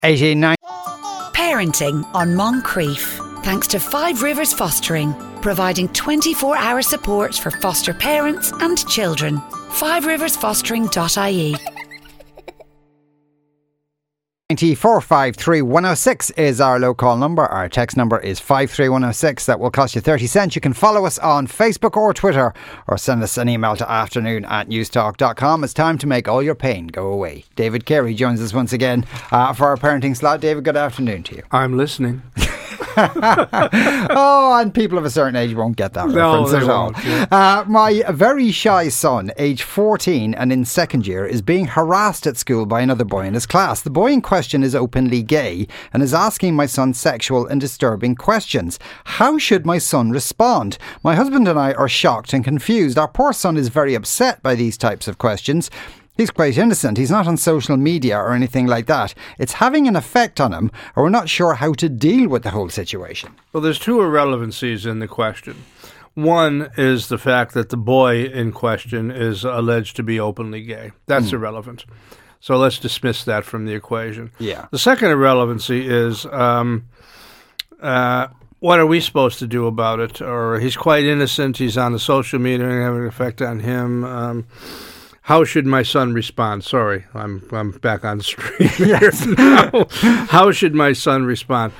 89. Parenting on Moncrief. Thanks to Five Rivers Fostering, providing 24-hour support for foster parents and children. FiveRiversFostering.ie. 9453 is our local number. Our text number is 53106. That will cost you 30 cents. You can follow us on Facebook or Twitter, or send us an email to afternoon@newstalk.com. It's time to make all your pain go away. David Carey joins us once again for our parenting slot. David, good afternoon to you. I'm listening. Oh, and people of a certain age won't get that reference at all. Yeah. My very shy son, age 14 and in second year, is being harassed at school by another boy in his class. The boy in question is openly gay and is asking my son sexual and disturbing questions. How should my son respond? My husband and I are shocked and confused. Our poor son is very upset by these types of questions. He's quite innocent. He's not on social media or anything like that. It's having an effect on him, or we're not sure how to deal with the whole situation. Well, there's two irrelevancies in the question. One is the fact that the boy in question is alleged to be openly gay. That's irrelevant. So let's dismiss that from the equation. Yeah. The second irrelevancy is what are we supposed to do about it? Or he's quite innocent. He's on the social media and having an effect on him. How should my son respond? Sorry, I'm back on the street Yes. now. How should my son respond?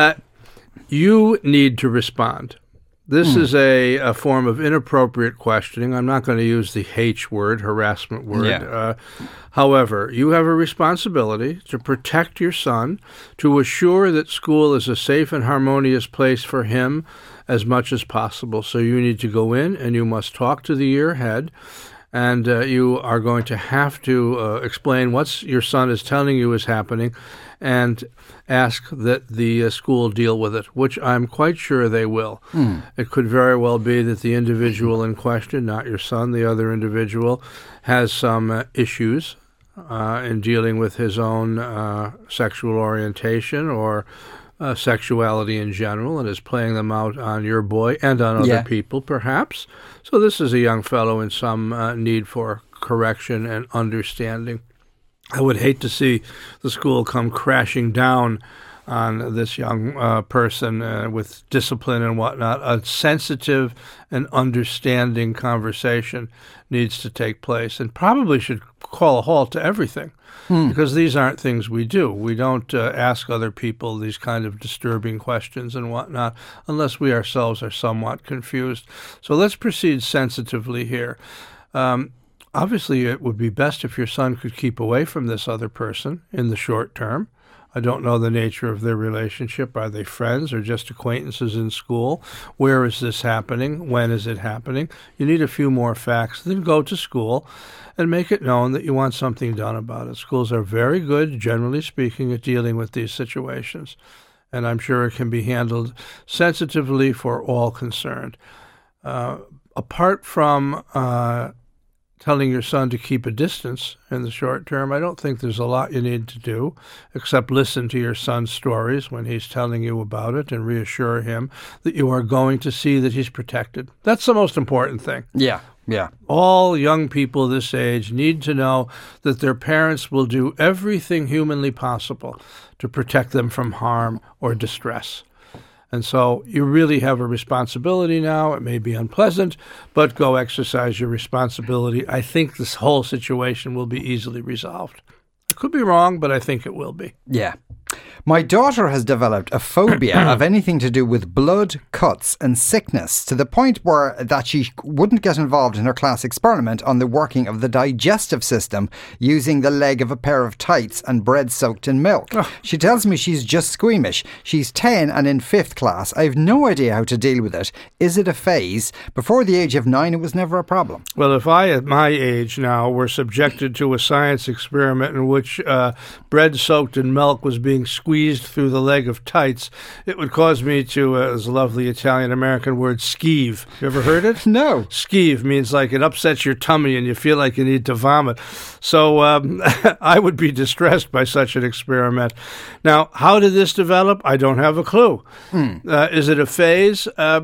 You need to respond. This is a form of inappropriate questioning. I'm not going to use the H word, harassment word. Yeah. However, you have a responsibility to protect your son, to assure that school is a safe and harmonious place for him as much as possible. So you need to go in and you must talk to the year head. And you are going to have to explain what your son is telling you is happening and ask that the school deal with it, which I'm quite sure they will. It could very well be that the individual in question, not your son, the other individual, has some issues in dealing with his own sexual orientation or sexuality in general, and is playing them out on your boy and on other people, perhaps. So this is a young fellow in some need for correction and understanding. I would hate to see the school come crashing down on this young person with discipline and whatnot. A sensitive and understanding conversation needs to take place, and probably should call a halt to everything. Because these aren't things we do. We don't ask other people these kind of disturbing questions and whatnot unless we ourselves are somewhat confused. So let's proceed sensitively here. Obviously, it would be best if your son could keep away from this other person in the short term. I don't know the nature of their relationship. Are they friends or just acquaintances in school? Where is this happening? When is it happening? You need a few more facts. Then go to school and make it known that you want something done about it. Schools are very good, generally speaking, at dealing with these situations. And I'm sure it can be handled sensitively for all concerned. Apart from telling your son to keep a distance in the short term, I don't think there's a lot you need to do except listen to your son's stories when he's telling you about it and reassure him that you are going to see that he's protected. That's the most important thing. Yeah. All young people this age need to know that their parents will do everything humanly possible to protect them from harm or distress. And so you really have a responsibility now. It may be unpleasant, but go exercise your responsibility. I think this whole situation will be easily resolved. I could be wrong, but I think it will be. Yeah. My daughter has developed a phobia of anything to do with blood, cuts and sickness, to the point that she wouldn't get involved in her class experiment on the working of the digestive system using the leg of a pair of tights and bread soaked in milk. She tells me she's just squeamish. She's 10 and in 5th class. I have no idea how to deal with it. Is it a phase? Before the age of 9, it was never a problem. Well, if I, at my age now, were subjected to a science experiment in which bread soaked in milk was being squeezed through the leg of tights, it would cause me to, as a lovely Italian-American word, skeeve. You ever heard it? No. Skeeve means like it upsets your tummy and you feel like you need to vomit. So I would be distressed by such an experiment. Now, how did this develop? I don't have a clue. Is it a phase?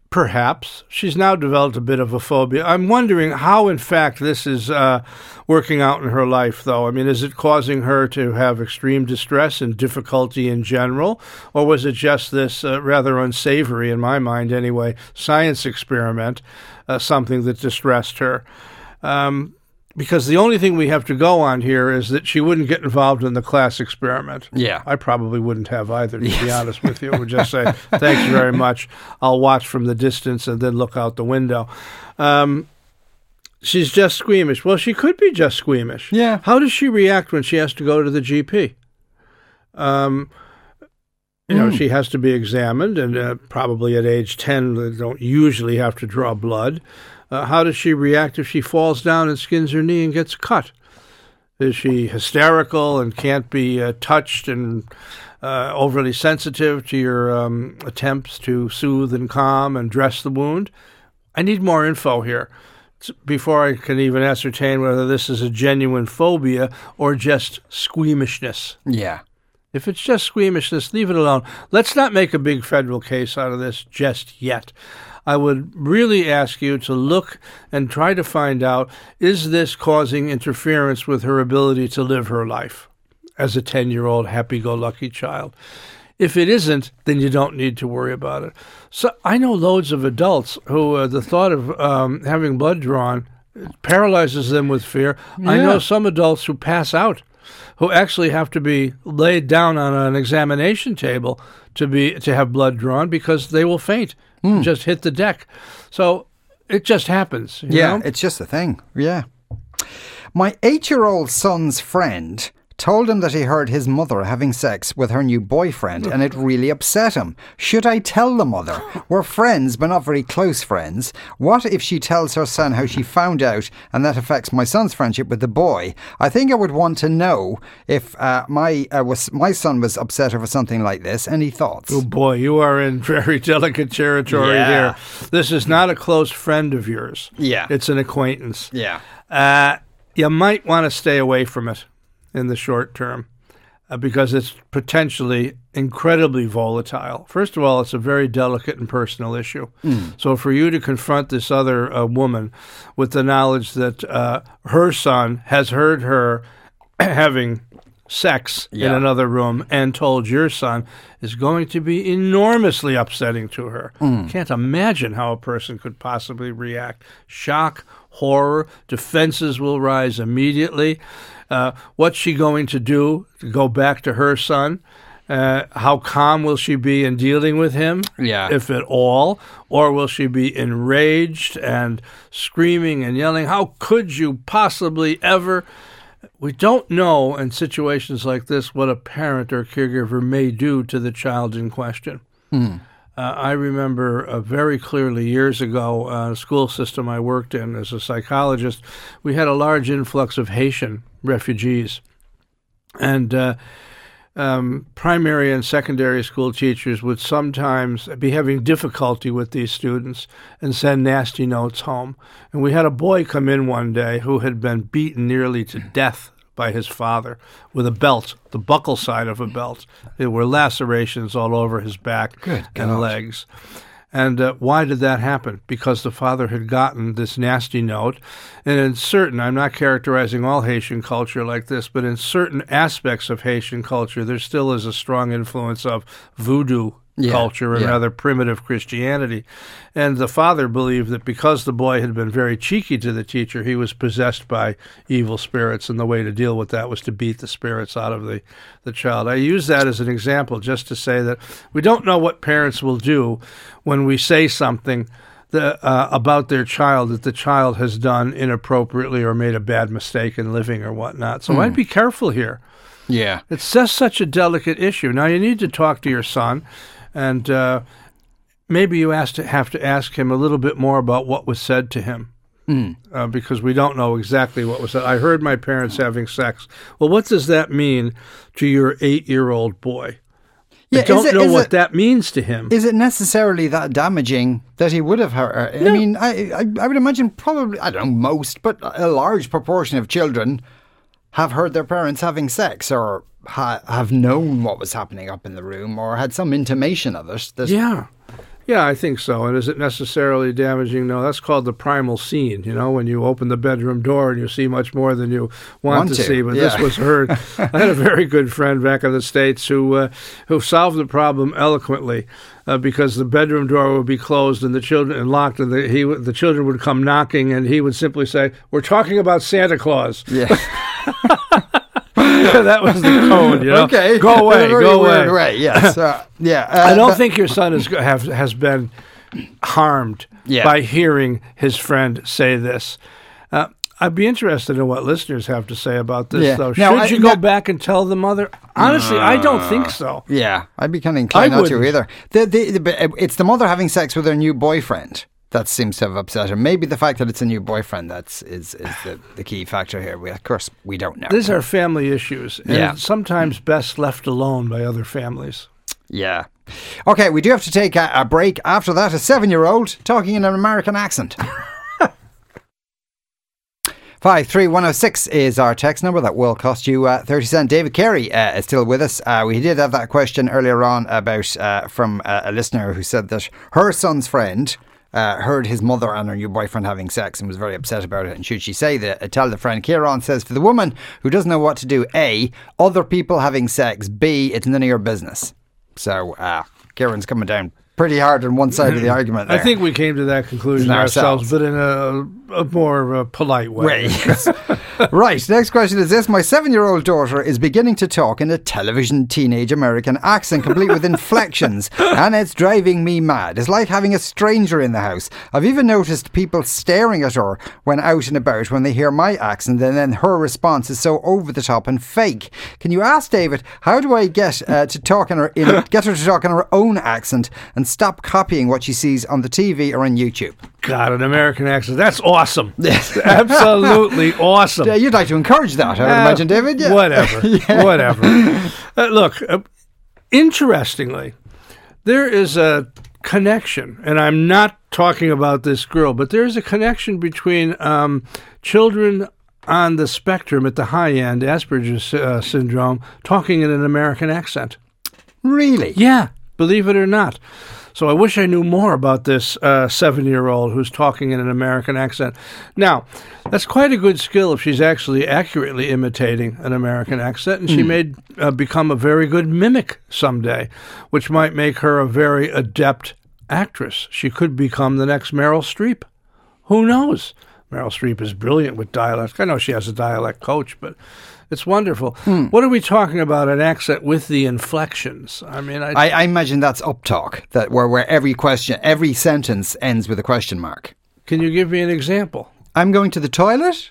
Perhaps. She's now developed a bit of a phobia. I'm wondering how, in fact, this is working out in her life, though. I mean, is it causing her to have extreme distress and difficulty in general? Or was it just this rather unsavory, in my mind anyway, science experiment, something that distressed her? Because the only thing we have to go on here is that she wouldn't get involved in the class experiment. Yeah. I probably wouldn't have either, to be honest with you. I would just say, thanks very much. I'll watch from the distance and then look out the window. She's just squeamish. Well, she could be just squeamish. Yeah. How does she react when she has to go to the GP? She has to be examined, and probably at age 10, they don't usually have to draw blood. How does she react if she falls down and skins her knee and gets cut? Is she hysterical and can't be touched and overly sensitive to your attempts to soothe and calm and dress the wound? I need more info here before I can even ascertain whether this is a genuine phobia or just squeamishness. Yeah. If it's just squeamishness, leave it alone. Let's not make a big federal case out of this just yet. I would really ask you to look and try to find out, is this causing interference with her ability to live her life as a 10-year-old happy-go-lucky child? If it isn't, then you don't need to worry about it. So I know loads of adults who the thought of having blood drawn paralyzes them with fear. Yeah. I know some adults who pass out, who actually have to be laid down on an examination table to have blood drawn because they will faint. Just hit the deck. So it just happens. You know? It's just a thing. Yeah. My 8-year-old son's friend told him that he heard his mother having sex with her new boyfriend, and it really upset him. Should I tell the mother? We're friends, but not very close friends. What if she tells her son how she found out, and that affects my son's friendship with the boy? I think I would want to know if my son was upset over something like this. Any thoughts? Oh boy, you are in very delicate territory here. This is not a close friend of yours. Yeah. It's an acquaintance. Yeah. You might want to stay away from it in the short term, because it's potentially incredibly volatile. First of all, it's a very delicate and personal issue. So for you to confront this other woman with the knowledge that her son has heard her having sex in another room and told your son is going to be enormously upsetting to her. Can't imagine how a person could possibly react. Shock, horror, defenses will rise immediately. What's she going to do to go back to her son? How calm will she be in dealing with him, if at all? Or will she be enraged and screaming and yelling, how could you possibly ever? We don't know in situations like this what a parent or caregiver may do to the child in question. I remember very clearly years ago, a school system I worked in as a psychologist, we had a large influx of Haitian refugees. And primary and secondary school teachers would sometimes be having difficulty with these students and send nasty notes home. And we had a boy come in one day who had been beaten nearly to death by his father with a belt, the buckle side of a belt. There were lacerations all over his back and legs. And why did that happen? Because the father had gotten this nasty note. And in certain, I'm not characterizing all Haitian culture like this, but in certain aspects of Haitian culture, there still is a strong influence of voodoo culture and rather primitive Christianity. And the father believed that because the boy had been very cheeky to the teacher, he was possessed by evil spirits, and the way to deal with that was to beat the spirits out of the child. I use that as an example just to say that we don't know what parents will do when we say something about their child that the child has done inappropriately or made a bad mistake in living or whatnot. So I'd be careful here. Yeah. It's just such a delicate issue. Now, you need to talk to your son, and maybe you have to ask him a little bit more about what was said to him, because we don't know exactly what was said. I heard my parents having sex. Well, what does that mean to your 8-year-old boy? I don't know what that means to him. Is it necessarily that damaging that he would have heard? No. I mean, I would imagine probably, I don't know, most, but a large proportion of children have heard their parents having sex or have known what was happening up in the room or had some intimation of it. Yeah, I think so. And is it necessarily damaging? No, that's called the primal scene, when you open the bedroom door and you see much more than you want to see. But this was heard. I had a very good friend back in the States who solved the problem eloquently because the bedroom door would be closed and the children locked, and the children would come knocking, and he would simply say, "We're talking about Santa Claus." Yeah. That was the code, Okay. Go away, go away. Way. Yes. I don't think your son has been harmed by hearing his friend say this. I'd be interested in what listeners have to say about this, though. Should you go back and tell the mother? Honestly, I don't think so. Yeah, I'd be kind of inclined not to either. It's the mother having sex with her new boyfriend that seems to have upset her. Maybe the fact that it's a new boyfriend is the key factor here. Of course, we don't know. These are family issues, and sometimes best left alone by other families. Yeah. Okay, we do have to take a break. After that, a 7-year-old talking in an American accent. 53106 is our text number. That will cost you 30 cents. David Carey is still with us. We did have that question earlier on about from a listener who said that her son's friend heard his mother and her new boyfriend having sex and was very upset about it. And should she say that? Tell the friend. Kieran says, for the woman who doesn't know what to do, A, other people having sex, B, it's none of your business. So Kieran's coming down pretty hard on one side of the argument there. I think we came to that conclusion ourselves, but in a more polite way. Right, next question is this. My 7-year-old daughter is beginning to talk in a television teenage American accent, complete with inflections, and it's driving me mad. It's like having a stranger in the house. I've even noticed people staring at her when out and about when they hear my accent, and then her response is so over the top and fake. Can you ask David, how do I get her to talk in her own accent and stop copying what she sees on the TV or on YouTube? God, an American accent. That's awesome. Absolutely awesome. You'd like to encourage that, I would imagine, David. Yeah. Whatever. Look, interestingly, there is a connection, and I'm not talking about this girl, but there's a connection between children on the spectrum at the high end, Asperger's syndrome, talking in an American accent. Really? Yeah, believe it or not. So I wish I knew more about this 7-year-old who's talking in an American accent. Now, that's quite a good skill if she's actually accurately imitating an American accent, and she may become a very good mimic someday, which might make her a very adept actress. She could become the next Meryl Streep. Who knows? Meryl Streep is brilliant with dialect. I know she has a dialect coach, but it's wonderful. What are we talking about? An accent with the inflections. I mean, I imagine that's uptalk, that where every sentence ends with a question mark. Can you give me an example? I'm going to the toilet.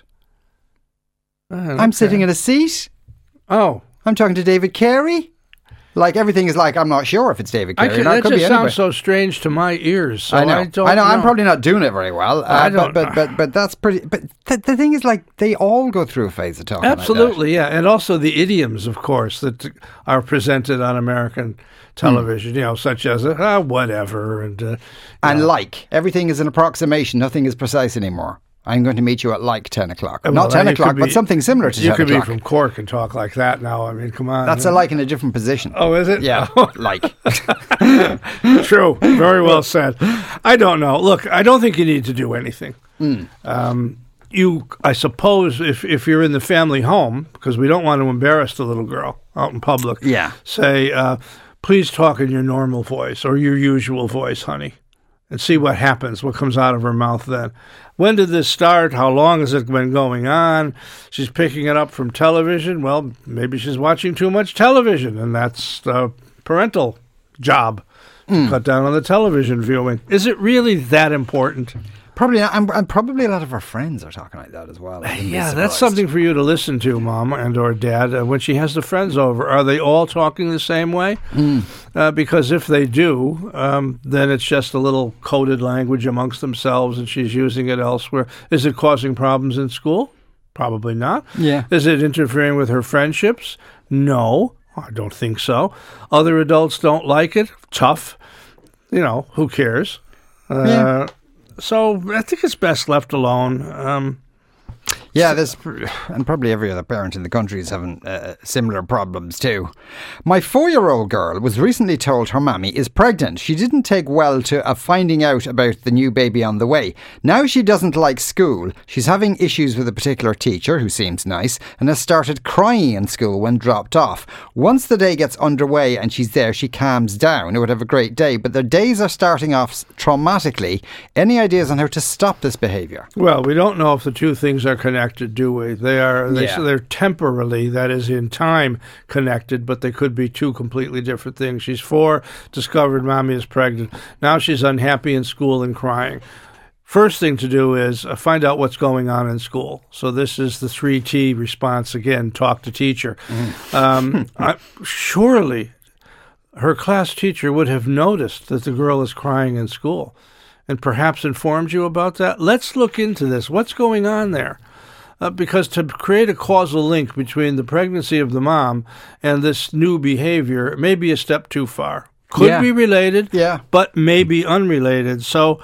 I'm sitting in a seat. Oh, I'm talking to David Carey. Like, everything is like, I'm not sure if it's David Carey. That just sounds so strange to my ears. So I know. I'm probably not doing it very well. But that's pretty. But the thing is, like, they all go through a phase of talking. Absolutely, like that. Yeah, and also the idioms, of course, that are presented on American television. Such as whatever and like everything is an approximation. Nothing is precise anymore. I'm going to meet you at like 10 o'clock. Well, not 10 o'clock, but something similar to 10 o'clock. You could be from Cork and talk like that now. I mean, come on. That's a like in a different position. Oh, is it? Yeah, like. True. Very well said. I don't know. Look, I don't think you need to do anything. I suppose, if you're in the family home, because we don't want to embarrass the little girl out in public, say, please talk in your normal voice or your usual voice, honey. And see what happens, what comes out of her mouth then. When did this start? How long has it been going on? She's picking it up from television. Well, maybe she's watching too much television, and that's the parental job. Cut down on the television viewing. Is it really that important? Probably not. And probably a lot of her friends are talking like that as well. Yeah, that's something for you to listen to, Mom and or Dad, when she has the friends over. Are they all talking the same way? Because if they do, then it's just a little coded language amongst themselves, and she's using it elsewhere. Is it causing problems in school? Probably not. Yeah. Is it interfering with her friendships? No, I don't think so. Other adults don't like it. Tough. Who cares? So I think it's best left alone. Yeah, and probably every other parent in the country is having similar problems too. My 4-year-old girl was recently told her mammy is pregnant. She didn't take well to finding out about the new baby on the way. Now she doesn't like school. She's having issues with a particular teacher who seems nice and has started crying in school when dropped off. Once the day gets underway and she's there, she calms down and would have a great day, but their days are starting off traumatically. Any ideas on how to stop this behaviour? Well, we don't know if the two things are connected, do we? They're temporally, that is in time, connected, but they could be two completely different things. She's 4, discovered mommy is pregnant. Now she's unhappy in school and crying. First thing to do is find out what's going on in school. So this is the 3T response again, talk to teacher. Surely her class teacher would have noticed that the girl is crying in school and perhaps informed you about that. Let's look into this. What's going on there? Because to create a causal link between the pregnancy of the mom and this new behavior may be a step too far. Could be related, but may be unrelated. So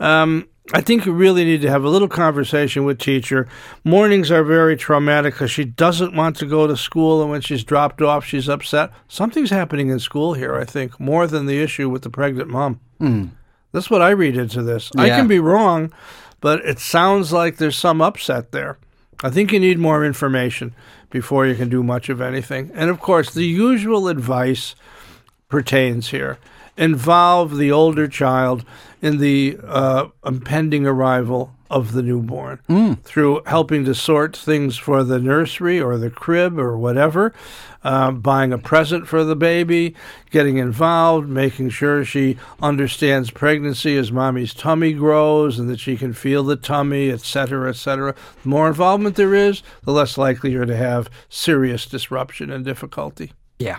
I think you really need to have a little conversation with teacher. Mornings are very traumatic because she doesn't want to go to school, and when she's dropped off, she's upset. Something's happening in school here, I think, more than the issue with the pregnant mom. That's what I read into this. I can be wrong, but it sounds like there's some upset there. I think you need more information before you can do much of anything. And, of course, the usual advice pertains here. Involve the older child in the impending arrival of the newborn through helping to sort things for the nursery or the crib or whatever, buying a present for the baby, getting involved, making sure she understands pregnancy as mommy's tummy grows and that she can feel the tummy, etc., etc. The more involvement there is, the less likely you're to have serious disruption and difficulty. Yeah.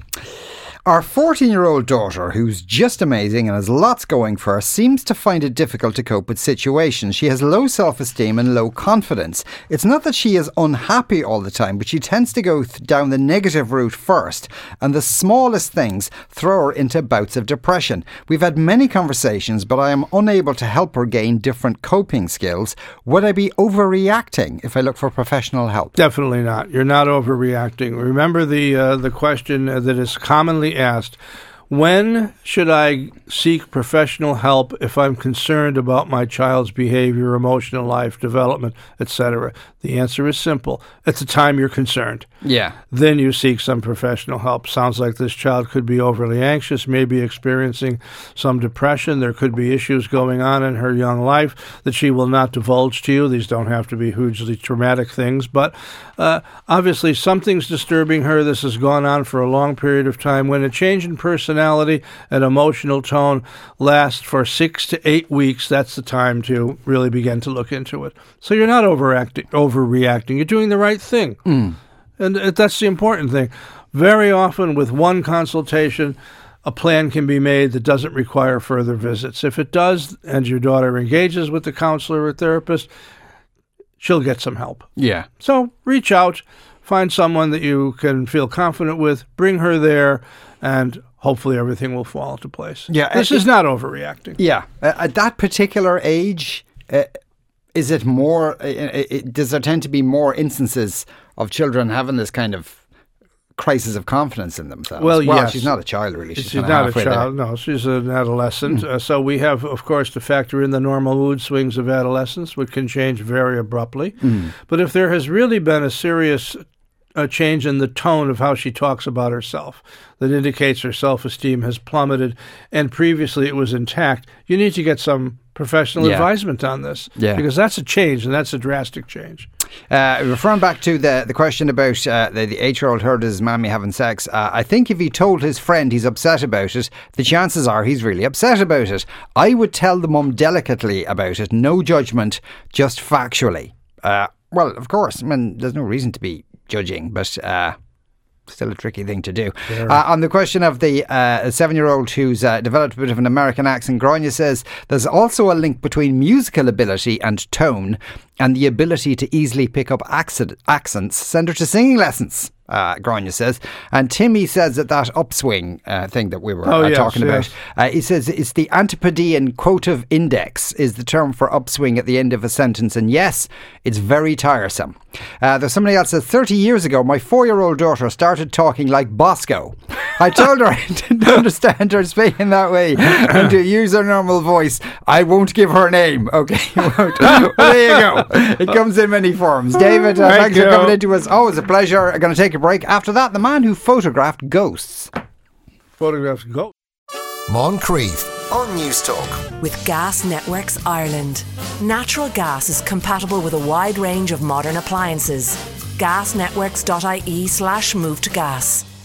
Our 14-year-old daughter, who's just amazing and has lots going for her, seems to find it difficult to cope with situations. She has low self-esteem and low confidence. It's not that she is unhappy all the time, but she tends to go down the negative route first, and the smallest things throw her into bouts of depression. We've had many conversations, but I am unable to help her gain different coping skills. Would I be overreacting if I look for professional help? Definitely not. You're not overreacting. Remember the question that is commonly asked, when should I seek professional help if I'm concerned about my child's behavior, emotional life, development, etc.? The answer is simple. At the time you're concerned. Yeah. Then you seek some professional help. Sounds like this child could be overly anxious, maybe experiencing some depression. There could be issues going on in her young life that she will not divulge to you. These don't have to be hugely traumatic things, but obviously something's disturbing her. This has gone on for a long period of time. When a change in personality and emotional tone lasts for 6 to 8 weeks, that's the time to really begin to look into it. So you're not overreacting. You're doing the right thing. And that's the important thing. Very often with one consultation, a plan can be made that doesn't require further visits. If it does, and your daughter engages with the counselor or therapist, she'll get some help. Yeah. So reach out, find someone that you can feel confident with, bring her there, and hopefully everything will fall into place. Yeah. This is not overreacting. Yeah. At that particular age, is it more, does there tend to be more instances of children having this kind of crisis of confidence in themselves? Well, yes. She's not a child, really. She's not a child. No, she's an adolescent. So we have, of course, to factor in the normal mood swings of adolescence, which can change very abruptly. But if there has really been a serious change in the tone of how she talks about herself that indicates her self-esteem has plummeted and previously it was intact, you need to get some professional advisement on this. Because that's a change, and that's a drastic change. Referring back to the question about the 8-year-old heard his mammy having sex, I think if he told his friend he's upset about it, the chances are he's really upset about it. I would tell the mum delicately about it, no judgment, just factually. Well, of course, I mean, there's no reason to be judging, but still a tricky thing to do. On the question of the 7-year-old who's developed a bit of an American accent, Grania says there's also a link between musical ability and tone and the ability to easily pick up accents. Send her to singing lessons. Grania says. And Timmy says that upswing thing that we were talking about, he says it's the Antipodean quotive index is the term for upswing at the end of a sentence. And yes, it's very tiresome. There's somebody else that says, 30 years ago, my 4-year-old daughter started talking like Bosco. I told her I didn't understand her speaking that way and to use her normal voice. I won't give her a name. Okay, well, there you go. It comes in many forms. David, thanks for coming into us. Always a pleasure. I'm going to take a break. After that, the man who photographed ghosts. Photographed ghosts. Moncrief on News Talk. With Gas Networks Ireland. Natural gas is compatible with a wide range of modern appliances. Gasnetworks.ie/move to gas.